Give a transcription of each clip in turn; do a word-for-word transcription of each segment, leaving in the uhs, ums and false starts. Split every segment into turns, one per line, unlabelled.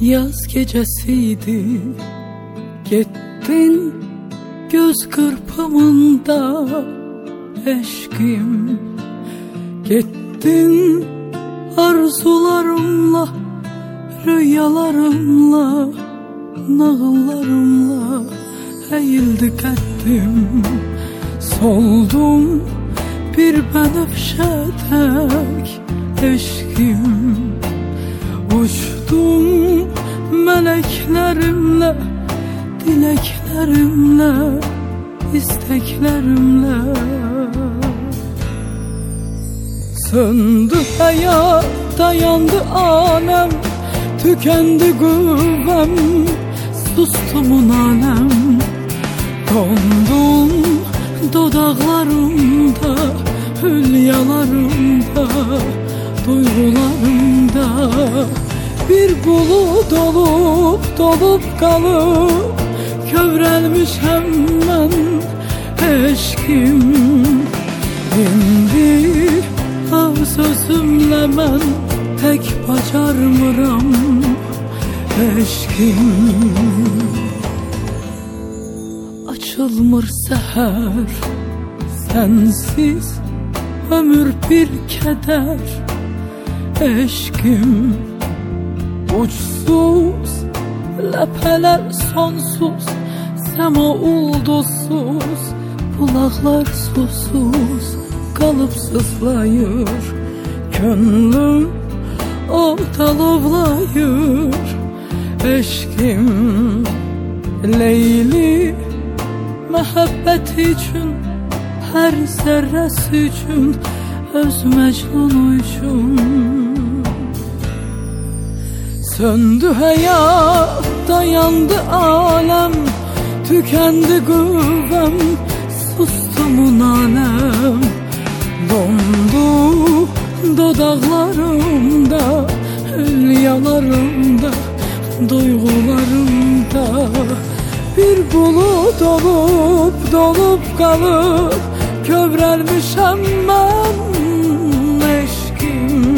Yaz gecesiydi, gittin göz kırpımında eşkim. Gittin arzularımla, rüyalarımla, nağıllarımla eğildi qəddim. Soldum bir bənövşə tək eşkim. Uçdum meleklerimle, dileklerimle, isteklerimle. Söndü hayat, dayandı alem, tükendi kuvvem, sustumun alem. Dondum dodaklarımda, hülyalarımda, duygularımda. Bir bulut olup dolup kalıp kövrelmişem ben eşkim. İndi az sözümle ben tek bacarmıram eşkim. Açılmır seher sensiz ömür bir keder eşkim. Uçsuz lepeler sonsuz, sema ulduzsuz, bulaklar susuz kalıp sızlayır. Könlüm ortalovlayır eşkim. Leyli mehabbet için, her zerresi için, öz Mecnun için. Söndü hayat, dayandı alem, tükendi kuvvem, sustumun alem. Dondu dodaklarımda, hülyalarımda, duygularımda. Bir bulut olup dolup kalıp kövrelmişem ben eşkim.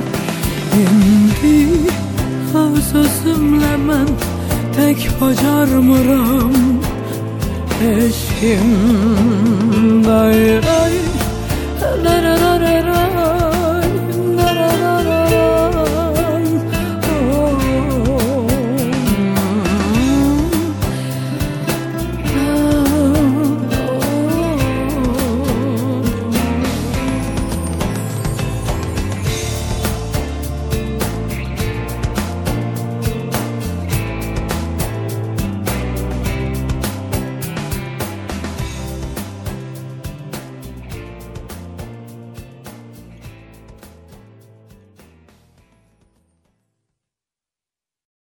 İndi öz sözümle ben tek bacarmıram eşkim. Dayı